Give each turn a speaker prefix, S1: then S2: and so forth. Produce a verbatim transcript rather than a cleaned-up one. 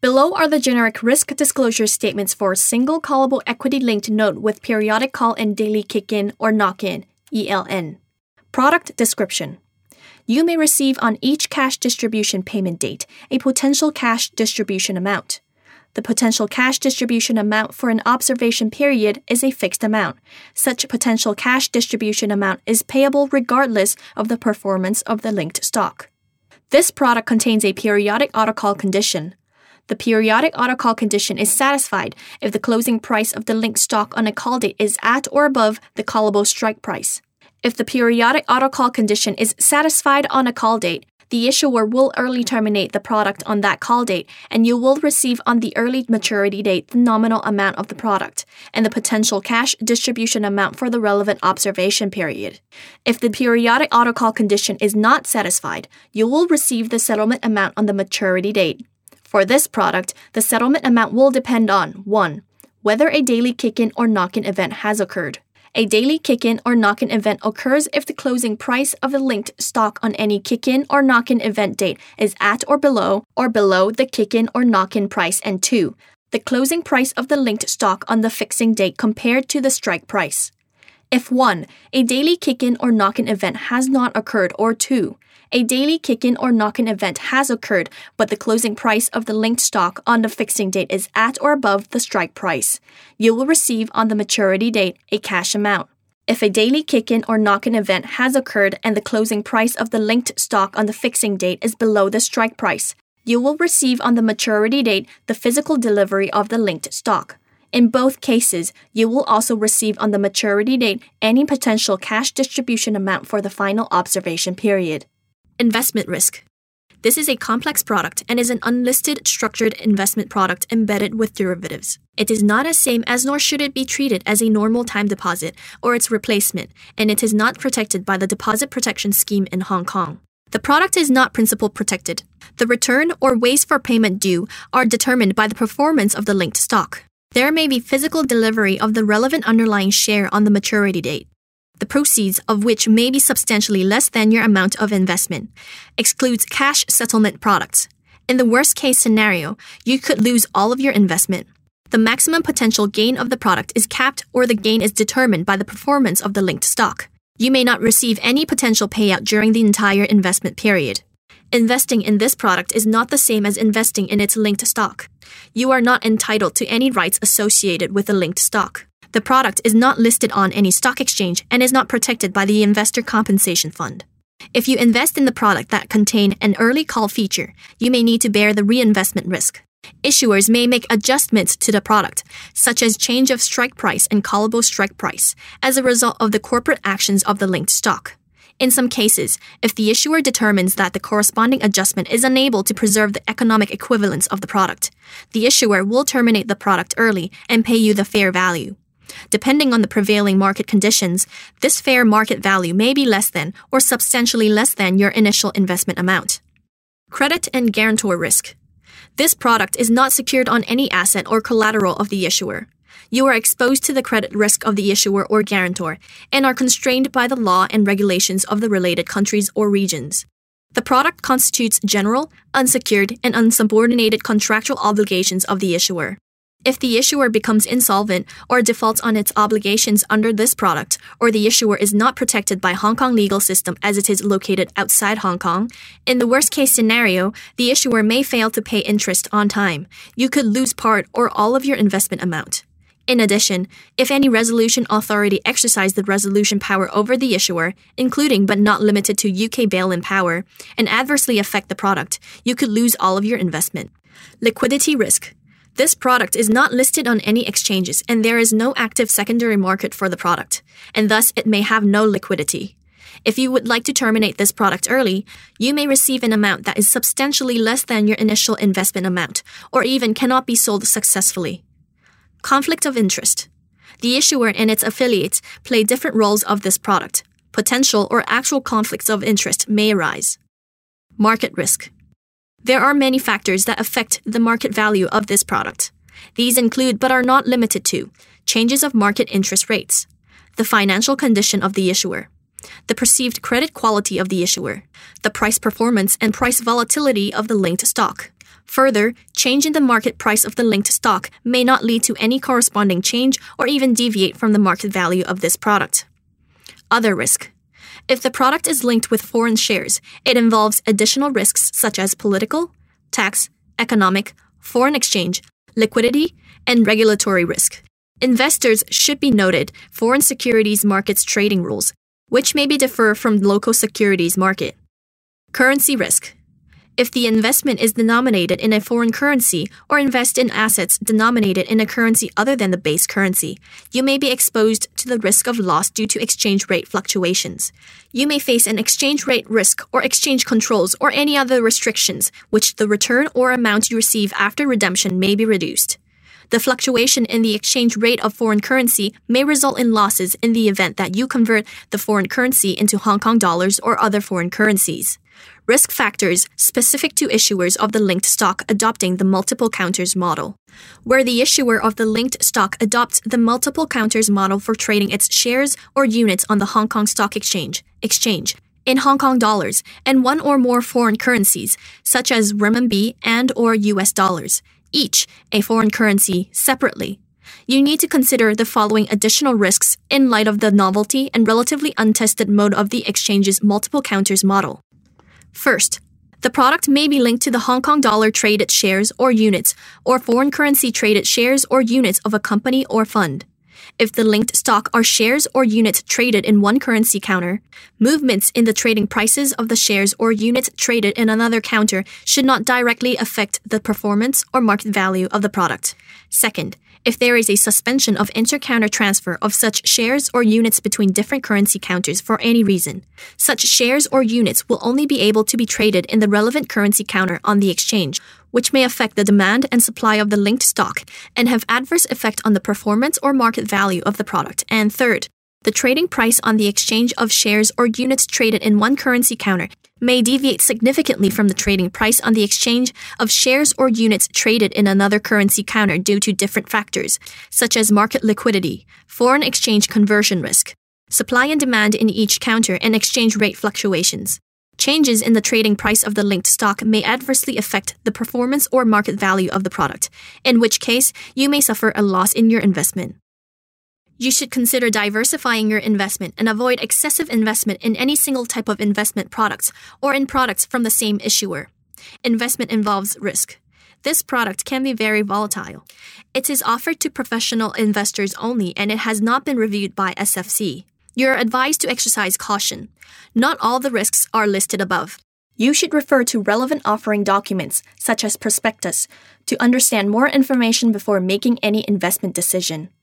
S1: Below are the generic risk disclosure statements for a single callable equity-linked note with periodic call and daily kick-in or knock-in, E L N. Product description. You may receive on each cash distribution payment date a potential cash distribution amount. The potential cash distribution amount for an observation period is a fixed amount. Such potential cash distribution amount is payable regardless of the performance of the linked stock. This product contains a periodic autocall condition. The periodic autocall condition is satisfied if the closing price of the linked stock on a call date is at or above the callable strike price. If the periodic autocall condition is satisfied on a call date, the issuer will early terminate the product on that call date, and you will receive on the early maturity date the nominal amount of the product and the potential cash distribution amount for the relevant observation period. If the periodic autocall condition is not satisfied, you will receive the settlement amount on the maturity date. For this product, the settlement amount will depend on one. Whether a daily kick-in or knock-in event has occurred. A daily kick-in or knock-in event occurs if the closing price of the linked stock on any kick-in or knock-in event date is at or below or below the kick-in or knock-in price, and two, the closing price of the linked stock on the fixing date compared to the strike price. If one, a daily kick-in or knock-in event has not occurred, or two, a daily kick-in or knock-in event has occurred, but the closing price of the linked stock on the fixing date is at or above the strike price, you will receive on the maturity date a cash amount. If a daily kick-in or knock-in event has occurred and the closing price of the linked stock on the fixing date is below the strike price, you will receive on the maturity date the physical delivery of the linked stock. In both cases, you will also receive on the maturity date any potential cash distribution amount for the final observation period. Investment risk. This is a complex product and is an unlisted structured investment product embedded with derivatives. It is not as same as nor should it be treated as a normal time deposit or its replacement, and it is not protected by the Deposit Protection Scheme in Hong Kong. The product is not principal protected. The return or ways for payment due are determined by the performance of the linked stock. There may be physical delivery of the relevant underlying share on the maturity date, the proceeds of which may be substantially less than your amount of investment. Excludes cash settlement products. In the worst-case scenario, you could lose all of your investment. The maximum potential gain of the product is capped, or the gain is determined by the performance of the linked stock. You may not receive any potential payout during the entire investment period. Investing in this product is not the same as investing in its linked stock. You are not entitled to any rights associated with the linked stock. The product is not listed on any stock exchange and is not protected by the Investor Compensation Fund. If you invest in the product that contains an early call feature, you may need to bear the reinvestment risk. Issuers may make adjustments to the product, such as change of strike price and callable strike price, as a result of the corporate actions of the linked stock. In some cases, if the issuer determines that the corresponding adjustment is unable to preserve the economic equivalence of the product, the issuer will terminate the product early and pay you the fair value. Depending on the prevailing market conditions, this fair market value may be less than or substantially less than your initial investment amount. Credit and guarantor risk. This product is not secured on any asset or collateral of the issuer. You are exposed to the credit risk of the issuer or guarantor and are constrained by the law and regulations of the related countries or regions. The product constitutes general, unsecured, and unsubordinated contractual obligations of the issuer. If the issuer becomes insolvent or defaults on its obligations under this product, or the issuer is not protected by Hong Kong legal system as it is located outside Hong Kong, in the worst-case scenario, the issuer may fail to pay interest on time. You could lose part or all of your investment amount. In addition, if any resolution authority exercise the resolution power over the issuer, including but not limited to U K bail-in power, and adversely affect the product, you could lose all of your investment. Liquidity risk. This product is not listed on any exchanges and there is no active secondary market for the product, and thus it may have no liquidity. If you would like to terminate this product early, you may receive an amount that is substantially less than your initial investment amount, or even cannot be sold successfully. Conflict of interest. The issuer and its affiliates play different roles of this product. Potential or actual conflicts of interest may arise. Market risk. There are many factors that affect the market value of this product. These include, but are not limited to, changes of market interest rates, the financial condition of the issuer, the perceived credit quality of the issuer, the price performance and price volatility of the linked stock, Further, change in the market price of the linked stock may not lead to any corresponding change or even deviate from the market value of this product. Other risk. If the product is linked with foreign shares, it involves additional risks such as political, tax, economic, foreign exchange, liquidity, and regulatory risk. Investors should be noted foreign securities markets trading rules, which may be differ from local securities market. Currency risk. If the investment is denominated in a foreign currency or invest in assets denominated in a currency other than the base currency, you may be exposed to the risk of loss due to exchange rate fluctuations. You may face an exchange rate risk or exchange controls or any other restrictions, which the return or amount you receive after redemption may be reduced. The fluctuation in the exchange rate of foreign currency may result in losses in the event that you convert the foreign currency into Hong Kong dollars or other foreign currencies. Risk factors specific to issuers of the linked stock adopting the multiple counters model. Where the issuer of the linked stock adopts the multiple counters model for trading its shares or units on the Hong Kong Stock Exchange, exchange in Hong Kong dollars and one or more foreign currencies, such as renminbi and or U S dollars, each a foreign currency separately. You need to consider the following additional risks in light of the novelty and relatively untested mode of the exchange's multiple counters model. First, the product may be linked to the Hong Kong dollar traded shares or units or foreign currency traded shares or units of a company or fund. If the linked stock are shares or units traded in one currency counter, movements in the trading prices of the shares or units traded in another counter should not directly affect the performance or market value of the product. Second, if there is a suspension of inter-counter transfer of such shares or units between different currency counters for any reason, such shares or units will only be able to be traded in the relevant currency counter on the exchange, which may affect the demand and supply of the linked stock and have adverse effect on the performance or market value of the product. And third, the trading price on the exchange of shares or units traded in one currency counter may deviate significantly from the trading price on the exchange of shares or units traded in another currency counter due to different factors, such as market liquidity, foreign exchange conversion risk, supply and demand in each counter, and exchange rate fluctuations. Changes in the trading price of the linked stock may adversely affect the performance or market value of the product, in which case you may suffer a loss in your investment. You should consider diversifying your investment and avoid excessive investment in any single type of investment products or in products from the same issuer. Investment involves risk. This product can be very volatile. It is offered to professional investors only and it has not been reviewed by S F C. You are advised to exercise caution. Not all the risks are listed above. You should refer to relevant offering documents, such as prospectus, to understand more information before making any investment decision.